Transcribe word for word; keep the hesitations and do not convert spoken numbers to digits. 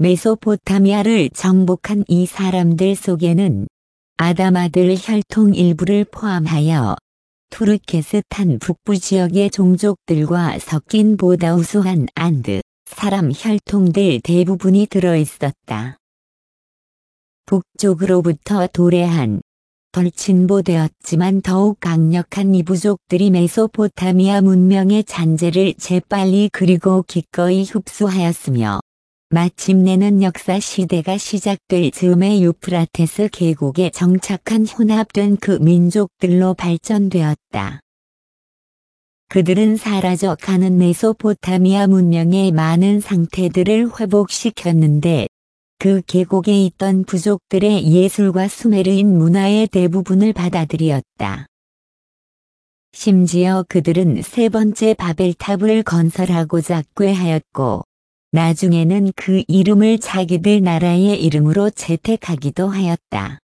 메소포타미아를 정복한 이 사람들 속에는 아담아들 혈통 일부를 포함하여 투르케스탄 북부 지역의 종족들과 섞인 보다 우수한 안드 사람 혈통들 대부분이 들어있었다. 북쪽으로부터 도래한 덜 진보되었지만 더욱 강력한 이 부족들이 메소포타미아 문명의 잔재를 재빨리 그리고 기꺼이 흡수하였으며 마침내는 역사 시대가 시작될 즈음에 유프라테스 계곡에 정착한 혼합된 그 민족들로 발전되었다. 그들은 사라져가는 메소포타미아 문명의 많은 상태들을 회복시켰는데 그 계곡에 있던 부족들의 예술과 수메르인 문화의 대부분을 받아들였다. 심지어 그들은 세 번째 바벨탑을 건설하고자 꾀하였고 나중에는 그 이름을 자기들 나라의 이름으로 채택하기도 하였다.